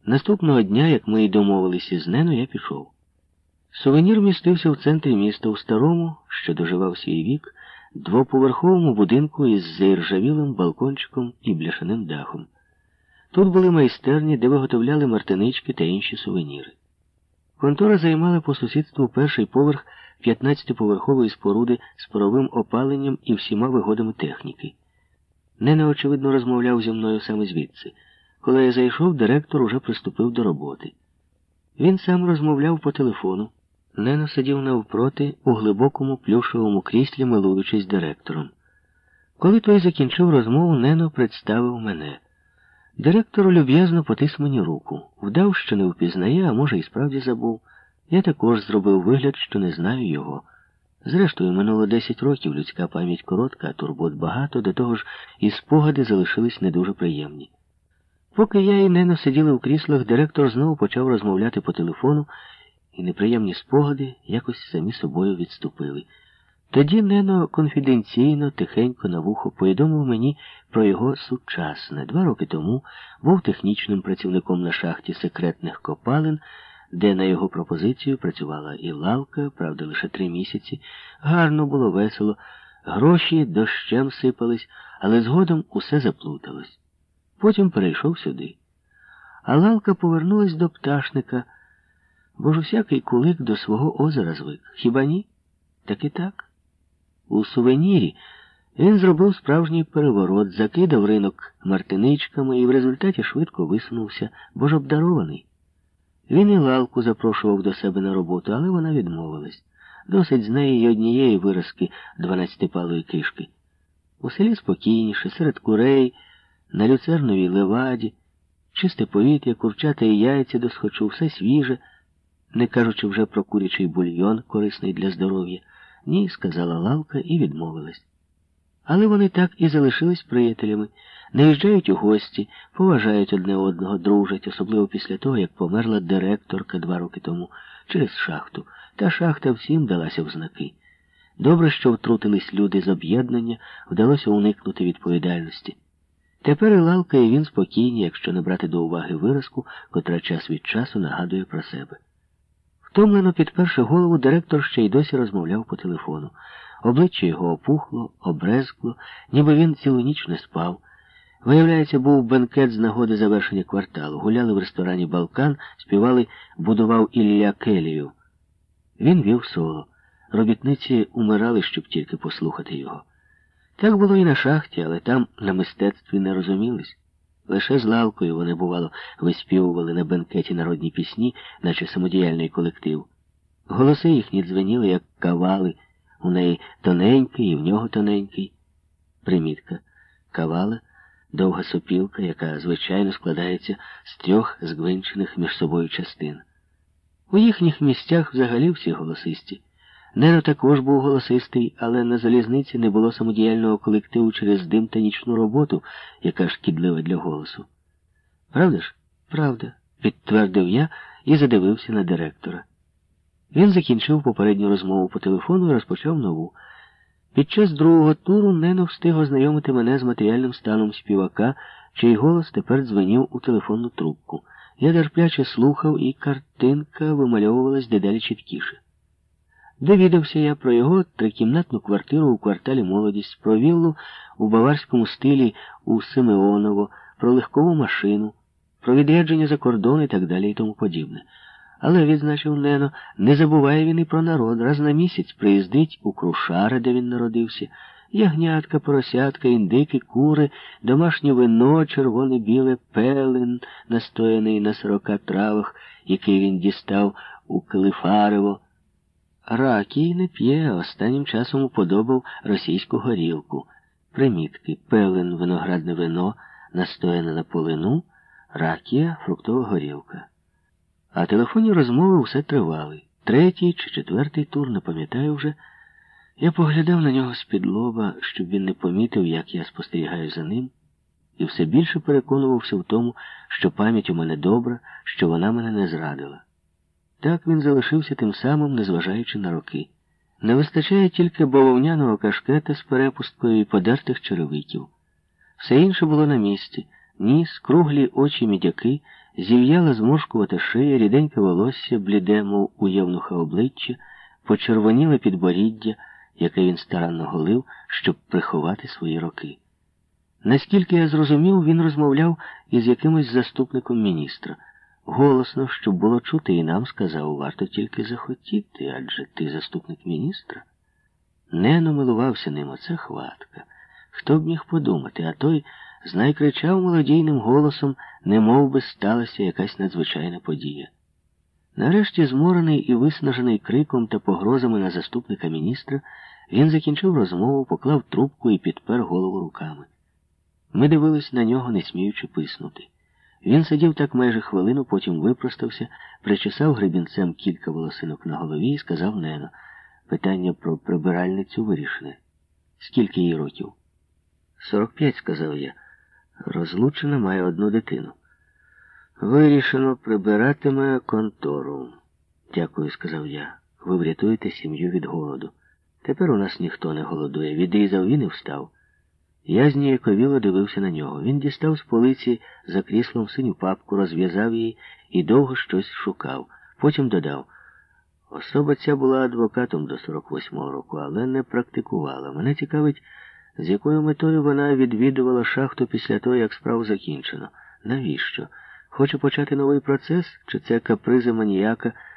Наступного дня, як ми й домовилися з Нено, я пішов. Сувенір містився в центрі міста, у старому, що доживав свій вік, двоповерховому будинку із заіржавілим балкончиком і бляшаним дахом. Тут були майстерні, де виготовляли мартинички та інші сувеніри. Контора займала по сусідству перший поверх 15-поверхової споруди з паровим опаленням і всіма вигодами техніки. Нено, очевидно, розмовляв зі мною саме звідси. Коли я зайшов, директор уже приступив до роботи. Він сам розмовляв по телефону. Нено сидів навпроти у глибокому плюшевому кріслі, милуючись директором. Коли той закінчив розмову, Нено представив мене. Директор люб'язно потис мені руку. Вдав, що не впізнає, а може і справді забув. Я також зробив вигляд, що не знаю його. Зрештою, минуло 10 років, людська пам'ять коротка, а турбот багато, до того ж і спогади залишились не дуже приємні. Поки я і Нено сиділи в кріслах, директор знову почав розмовляти по телефону, і неприємні спогади якось самі собою відступили. Тоді Нено конфіденційно, тихенько на вухо повідомив мені про його сучасне. 2 роки тому був технічним працівником на шахті секретних копалин, де на його пропозицію працювала і лавка, правда, лише 3 місяці. Гарно було, весело, гроші дощем сипались, але згодом усе заплуталось. Потім перейшов сюди. А лавка повернулась до пташника, бо ж усякий кулик до свого озера звик. Хіба ні? Так і так. У сувенірі він зробив справжній переворот, закидав ринок мартиничками і в результаті швидко висунувся, бо ж обдарований. Він і лавку запрошував до себе на роботу, але вона відмовилась. Досить з неї й однієї виразки 12-палої кишки. У селі спокійніше, серед курей, на люцерновій леваді, чисте повітря, курчата і яйця досхочу, все свіже, не кажучи вже про курячий бульйон, корисний для здоров'я. Ні, сказала лавка і відмовилась. Але вони так і залишились приятелями, наїжджають у гості, поважають одне одного, дружать, особливо після того, як померла директорка 2 роки тому, через шахту. Та шахта всім далася в знаки. Добре, що втрутились люди з об'єднання, вдалося уникнути відповідальності. Тепер і лавка, і він спокійні, якщо не брати до уваги виразку, котра час від часу нагадує про себе. Втомлено підперши голову, директор ще й досі розмовляв по телефону. Обличчя його опухло, обрезкло, ніби він цілу ніч не спав. Виявляється, був бенкет з нагоди завершення кварталу. Гуляли в ресторані «Балкан», співали «Будував Ілля Келію». Він вів соло. Робітниці умирали, щоб тільки послухати його. Так було і на шахті, але там на мистецтві не розумілись. Лише з лавкою вони, бувало, виспівували на бенкеті народні пісні, наче самодіяльний колектив. Голоси їхні дзвеніли, як кавали. У неї тоненький і в нього тоненький. Примітка. Кавала – довга сопілка, яка, звичайно, складається з 3 згвинчених між собою частин. У їхніх місцях взагалі всі голосисті. Нено також був голосистий, але на залізниці не було самодіяльного колективу через дим та нічну роботу, яка шкідлива для голосу. Правда ж? Правда, підтвердив я і задивився на директора. Він закінчив попередню розмову по телефону і розпочав нову. Під час 2-го туру Нено встиг ознайомити мене з матеріальним станом співака, чий голос тепер дзвенів у телефонну трубку. Я терпляче слухав, і картинка вимальовувалась дедалі чіткіше. Довідався я про його 3-кімнатну квартиру у кварталі «Молодість», про віллу у баварському стилі у Симеоново, про легкову машину, про відрядження за кордон і так далі і тому подібне. Але, відзначив Нено, не забуває він і про народ. Раз на місяць приїздить у Крушари, де він народився. Ягнятка, поросятка, індики, кури, домашнє вино, червоне-біле, пелен, настояний на 40 травах, який він дістав у Килифарево. Ракій не п'є, а останнім часом уподобав російську горілку. Примітки. Пелен – виноградне вино, настояне на полину, ракія – фруктова горілка. А телефонні розмови все тривали. 3-й чи 4-й тур, не пам'ятаю вже. Я поглядав на нього з-під лоба, щоб він не помітив, як я спостерігаю за ним, і все більше переконувався в тому, що пам'ять у мене добра, що вона мене не зрадила. Так він залишився тим самим, незважаючи на роки. Не вистачає тільки бавовняного кашкета з перепусткою і подертих черевиків. Все інше було на місці. Ніс, круглі очі мідяки, Зів'яла зморшкувата шия, ріденьке волосся, бліде, мов у євнуха обличчя, почервоніле підборіддя, яке він старанно голив, щоб приховати свої роки. Наскільки я зрозумів, він розмовляв із якимось заступником міністра. Голосно, щоб було чути, і нам сказав, варто тільки захотіти, адже ти заступник міністра. Нено милувався ним, оце хватка. Хто б міг подумати, а той знай кричав молодійним голосом, немов би сталася якась надзвичайна подія. Нарешті, зморений і виснажений криком та погрозами на заступника міністра, він закінчив розмову, поклав трубку і підпер голову руками. Ми дивились на нього, не сміючи писнути. Він сидів так майже хвилину, потім випростався, причесав гребінцем кілька волосинок на голові і сказав Нено: питання про прибиральницю вирішене. Скільки їй років? 45, сказав я. Розлучена, має одну дитину. Вирішено, прибиратиме контору. Дякую, сказав я. Ви врятуєте сім'ю від голоду. Тепер у нас ніхто не голодує. Відрізав він і встав. Я зніяковіло дивився на нього. Він дістав з полиці за кріслом синю папку, розв'язав її і довго щось шукав. Потім додав: особа ця була адвокатом до 48-го року, але не практикувала. Мене цікавить, з якою метою вона відвідувала шахту після того, як справу закінчено. Навіщо? Хоче почати новий процес? Чи це капризи маніяка,